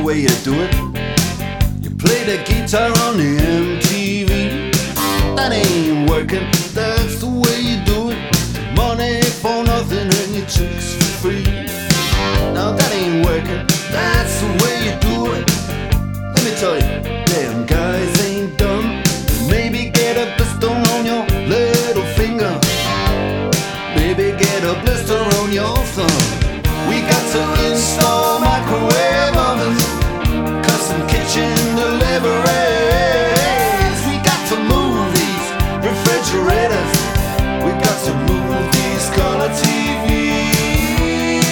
way you do it. You play the guitar on the MTV. That ain't working, that's the way you do it. Money for nothing and your chicks for free. Now that ain't working, that's the way you do it. Let me tell you, damn guys ain't dumb. Maybe get a blister on your little finger. Maybe get a blister on your thumb. We got to install microwave ovens, custom kitchen deliveries. We got to move these refrigerators. We got to move these color TVs.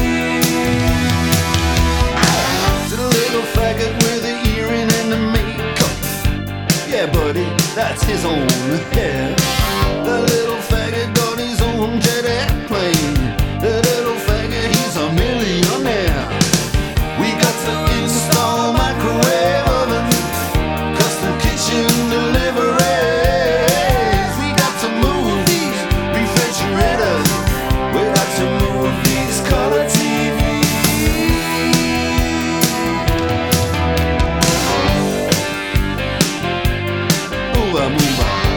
To the little faggot with the earring and the makeup. Yeah, buddy, that's his own hair. The little faggot got his own jet airplane. The little faggot, he's a millionaire. We got to install microwave oven, custom kitchen deliveries. We got to move these refrigerators. We got to move these color TVs. Move move.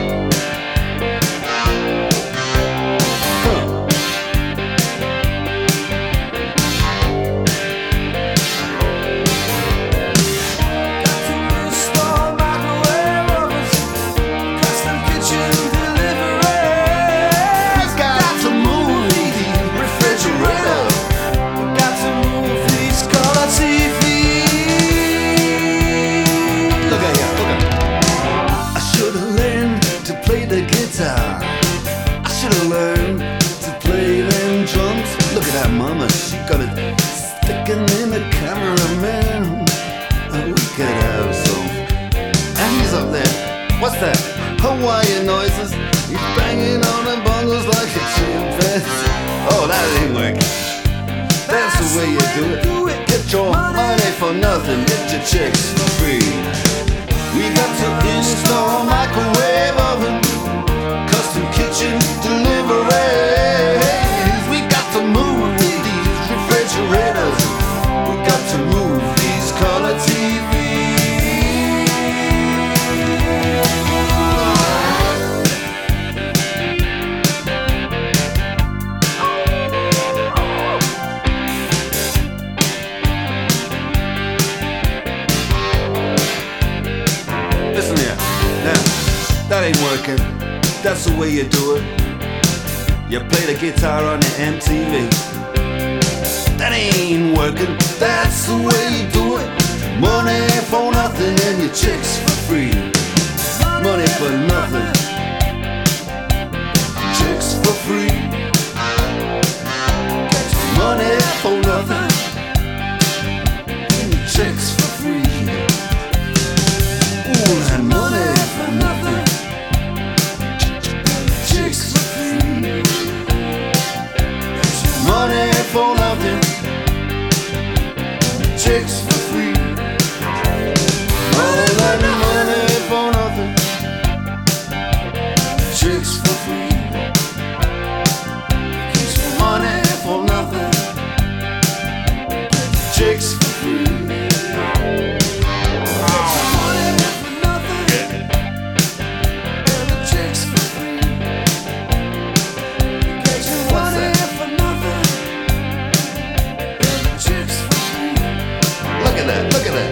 I should've learned to play them drums. Look at that mama, she got it sticking in the cameraman. We could have some. And he's up there, what's that? Hawaiian noises. He's banging on the bongos like a chimpanzee. Oh, that ain't working. That's the way you do it. Get your money for nothing, get your chicks for free. We got to install microwave oven, custom kitchen deliveries. We got to move these refrigerators. We got to move these color TVs. Listen here, now, that ain't working. That's the way you do it. You play the guitar on the MTV. That ain't working. That's the way you do it. Money for nothing and your chicks for free. Money for nothing, chicks for free. Money for nothing and your chicks for free. Ooh, and money for nothing. Money for nothing, chicks for free. Money for nothing, chicks for free. Money for nothing, chicks for free. Look at that.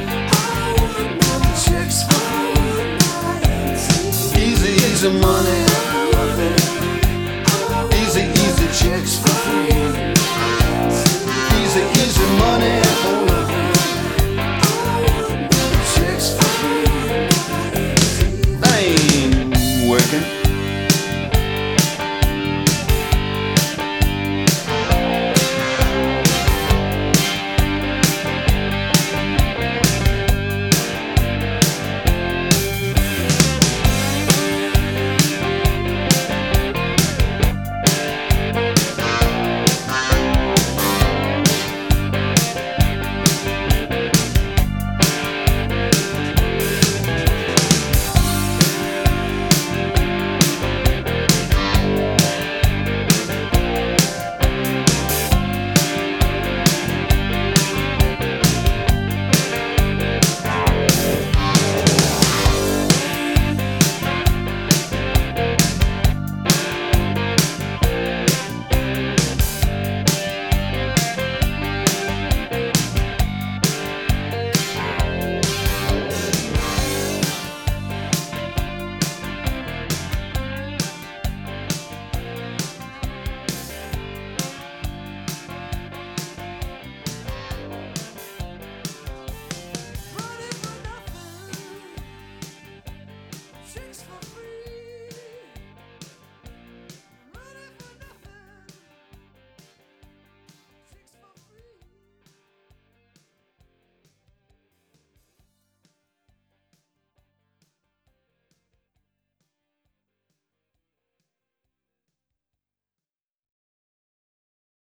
Money